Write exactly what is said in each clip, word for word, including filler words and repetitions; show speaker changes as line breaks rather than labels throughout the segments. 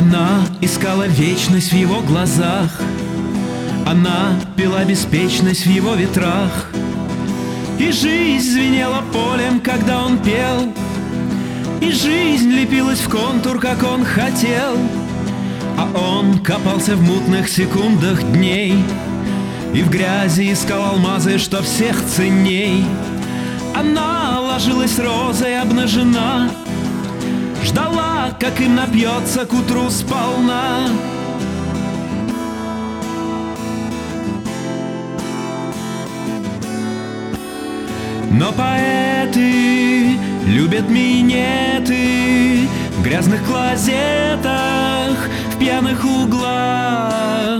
Она искала вечность в его глазах, она пила беспечность в его ветрах. И жизнь звенела полем, когда он пел, и жизнь лепилась в контур, как он хотел. А он копался в мутных секундах дней и в грязи искал алмазы, что всех ценней. Она ложилась розой обнажена, ждала, как им напьется к утру сполна. Но поэты любят минеты в грязных клозетах, в пьяных углах.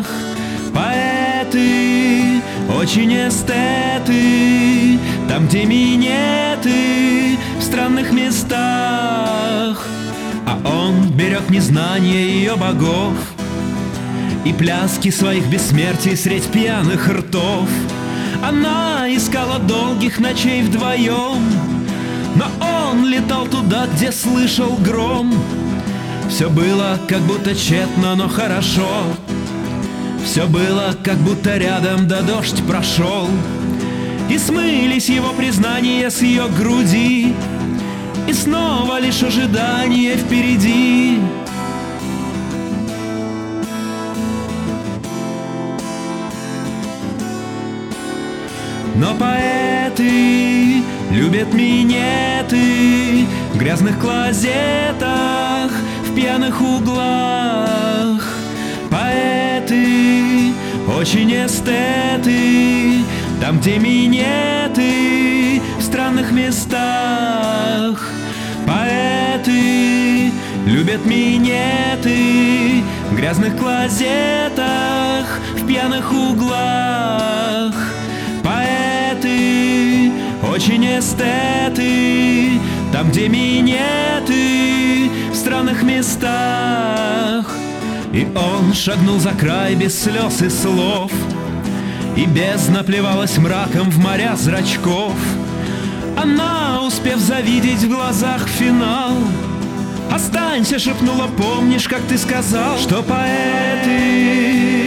Поэты очень эстеты, там, где минеты, в странных местах. А он берег незнание ее богов и пляски своих бессмертий средь пьяных ртов. Она искала долгих ночей вдвоем, но он летал туда, где слышал гром. Все было как будто тщетно, но хорошо. Все было как будто рядом, да дождь прошел. И смылись его признания с ее груди, и снова лишь ожидание впереди. Но поэты любят минеты в грязных клозетах, в пьяных углах. Поэты очень эстеты, там, где минеты, в странных местах. Поэты любят минеты в грязных клозетах, в пьяных углах. Поэты очень эстеты, там, где минеты, в странных местах. И он шагнул за край без слез и слов, и бездна плевалась мраком в моря зрачков. Она, успев завидеть в глазах финал, «Останься», шепнула, «помнишь, как ты сказал, что поэты